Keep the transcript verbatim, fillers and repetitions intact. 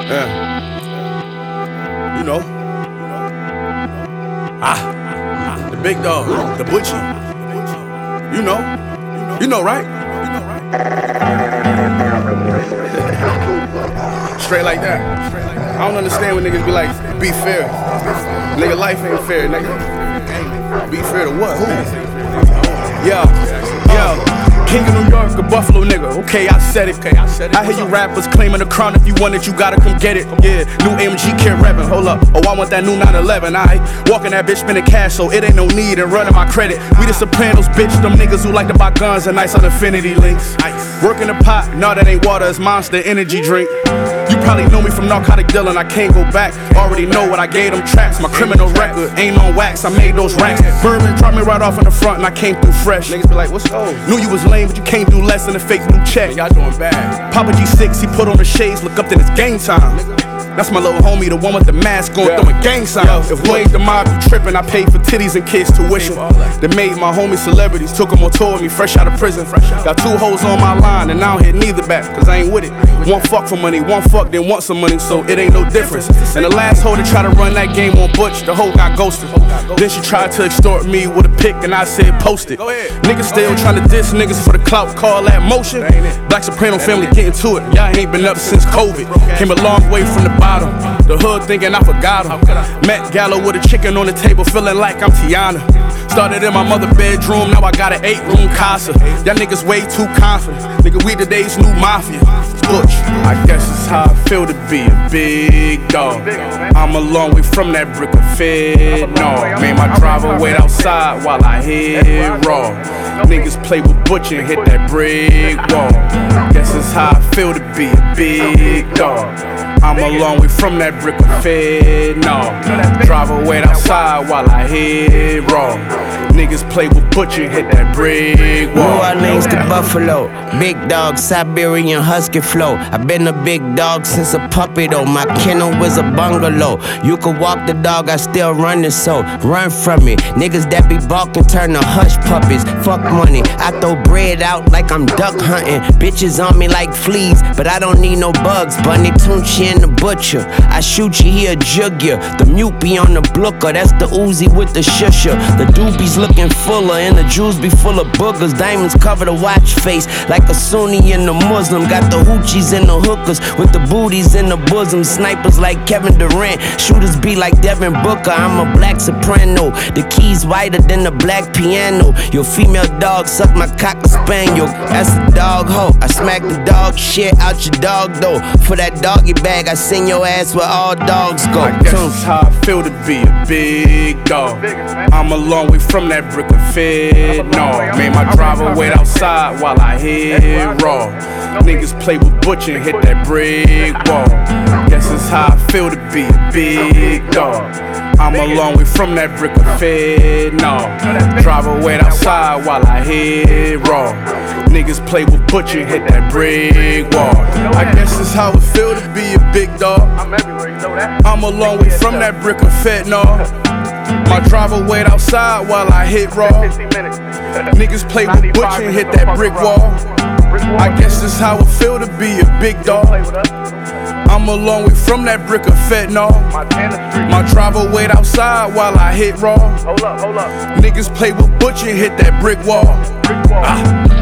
Yeah. You know. Ah. The big dog. The butcher. You know. You know, right? Straight like that. I don't understand when niggas be like, be fair. Nigga, life ain't fair, nigga. Be fair to what? Who? Yeah. Yeah. King of New York, a Buffalo nigga. Okay, I said it. Okay, I said it. I hear you rappers claiming the crown. If you want it, you gotta come get it. Yeah, new M G kid rapping. Hold up. Oh, I want that new nine eleven. I walking that bitch spending cash, so it ain't no need in running my credit. We the Sopranos, bitch. Them niggas who like to buy guns and nice on infinity links. Working the pot, nah, that ain't water, it's Monster Energy drink. You probably know me from narcotic dealing, I can't go back. Already know what I gave them tracks. My criminal record ain't on wax, I made those racks. Bourbon dropped me right off in the front and I came through fresh. Niggas be like, what's those? Knew you was lame, but you can't do less than a fake blue check. Y'all doing bad. Papa G six, he put on the shades, look up then it's game time. That's my little homie, the one with the mask going, yeah. Throwing gang signs. If we ain't the mob, you trippin'. I paid for titties and kids tuition. They made my homies celebrities, took them on tour with me fresh out of prison. Got two hoes on my line and I don't hit neither back, cause I ain't with it. One fuck for money, one fuck then want some money, so it ain't no difference. And the last hoe to try to run that game on Butch, the hoe got ghosted. Then she tried to extort me with a pic and I said post it. Niggas still trying to diss niggas for the clout, call that motion. Black Soprano family getting to it, y'all ain't been up since COVID. Came a long way from the bottom, the hood thinking I forgot him. Met Gallo with a chicken on the table, feeling like I'm Tiana. Started in my mother bedroom, now I got an eight room casa. Y'all niggas way too confident, nigga, we today's new mafia. Butch, I guess it's how I feel to be a big dog. I'm a long way from that brick of fed, no. Made my driver wait outside while I hit raw. Niggas play with Butch and hit that brick wall. Guess it's how I feel to be a big dog. I'm a long way from that brick of fed, no. Driver wait outside while I hit raw. Niggas play with Butch and hit that brick wall. New Orleans to Buffalo, big dog, Siberian husky flow. I've been a big dog since a puppy though. My kennel was a bungalow. You could walk the dog, I still run it, so run from me. Niggas that be balking turn to hush puppies. Fuck money, I throw bread out like I'm duck hunting. Bitches on me like fleas, but I don't need no bugs. Bunny Tunchi and the butcher, I shoot you, he a jug ya. The mute be on the blooker, that's the Uzi with the shusher. The doobies looking fuller and the jewels be full of boogers. Diamonds cover the watch face like a Sunni and a Muslim. Got the hoochies and the hookers with the booties in the bosom. Snipers like Kevin Durant, shooters be like Devin Booker. I'm a black soprano, the keys whiter than the black piano. Your female dog suck my cocker spaniel, that's a dog hoe. I smack the dog shit out your dog though. For that doggy bag, I send your ass where all dogs go. I guess it's how I feel to be a big dog. I'm a long way from that brick of fed, no. Made my driver wait outside while I hit raw. Niggas play with Butch and hit that brick wall. Guess it's how I feel to be a big dog. I'm a long way from that brick of fed, no. Driver wait outside while I hit raw. Niggas play with Butch and hit that brick wall. I guess it's how it feel to be a big dog. I'm a long way from that brick of fed, no. My driver wait outside while I hit raw. Niggas play with Butch and hit that brick wall. I guess this how it feel to be a big dog. I'm a long way from that brick of fentanyl. My driver wait outside while I hit raw. Niggas play with Butch and hit that brick wall. Ah.